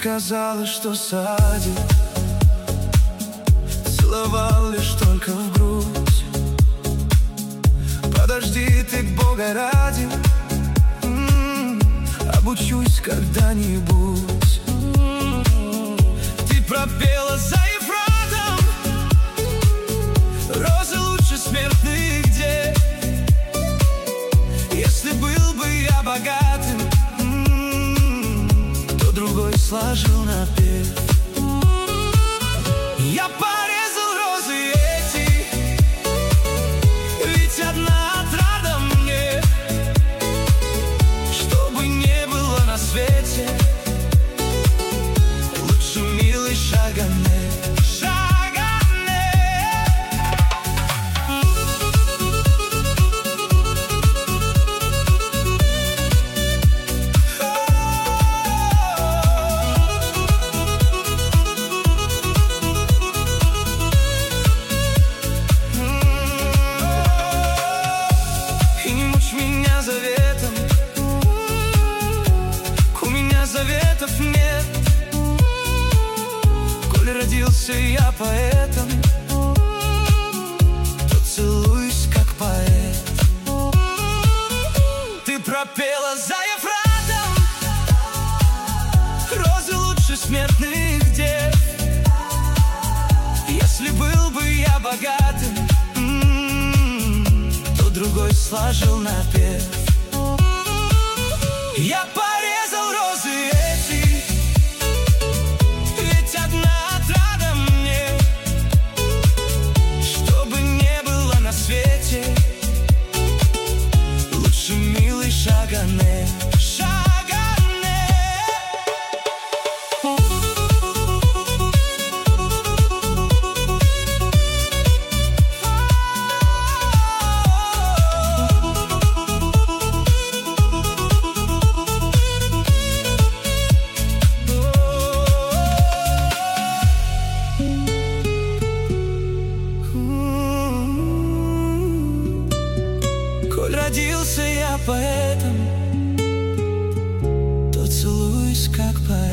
сказала, что садит, целовал лишь только в грудь. Подожди ты, Бога ради, обучусь когда-нибудь. Ты пропела за Ефратом, розы лучше смертных где. Если был бы я богатым, то другой сложил напев. Я порезал розы эти, ведь одна отрада мне, чтобы не было на свете лучше милый Шагане. Заветом, у меня заветов нет. Коль родился я поэтом, то целуюсь как поэт. Ты пропела за Ефратом, розы лучше смертных дев. Если был бы я богатым, то другой сложил напев. Я порезал розы эти, ведь одна отрада мне, чтобы не было на свете лучше милый Шагане. Коль родился я поэтом, то целуюсь как поэт.